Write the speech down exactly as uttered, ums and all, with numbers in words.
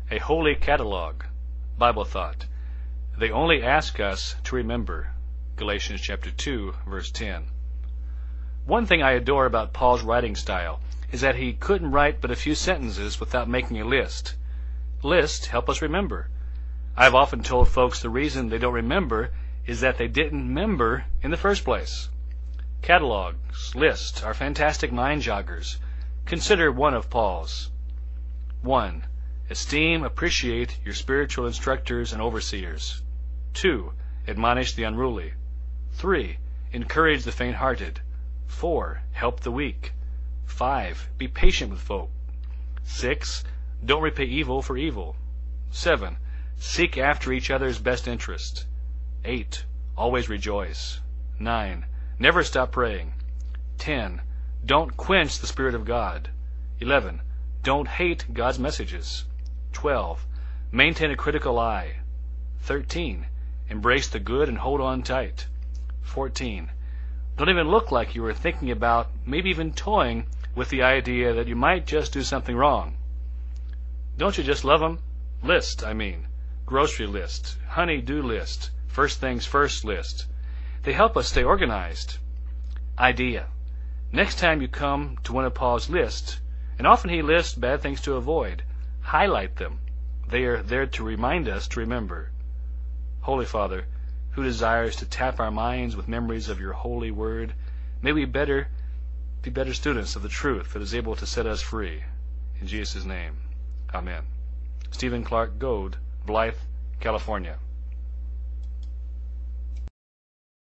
A holy catalog. Bible thought. They only ask us to remember. Galatians chapter two, verse ten. One thing I adore about Paul's writing style is that he couldn't write but a few sentences without making a list. Lists help us remember. I've often told folks the reason they don't remember is that they didn't member in the first place. Catalogs, lists are fantastic mind joggers. Consider one of Paul's. one. Esteem, appreciate your spiritual instructors and overseers. two. Admonish the unruly. three. Encourage the faint-hearted. four. Help the weak. five. Be patient with folk. six. Don't repay evil for evil. seven. Seek after each other's best interest. eight. Always rejoice. nine. Never stop praying. ten. Don't quench the Spirit of God. eleven. Don't hate God's messages. twelve. Maintain a critical eye. thirteen. Embrace the good and hold on tight. fourteen. Don't even look like you were thinking about, maybe even toying with the idea that you might just do something wrong. Don't you just love them? List, I mean. Grocery list, honey-do list, first things first list. They help us stay organized. Idea. Next time you come to one of Paul's lists, and often he lists bad things to avoid, highlight them. They are there to remind us to remember. Holy Father, who desires to tap our minds with memories of your holy word, may we better be better students of the truth that is able to set us free. In Jesus' name, amen. Stephen Clark Goad, Blythe, California.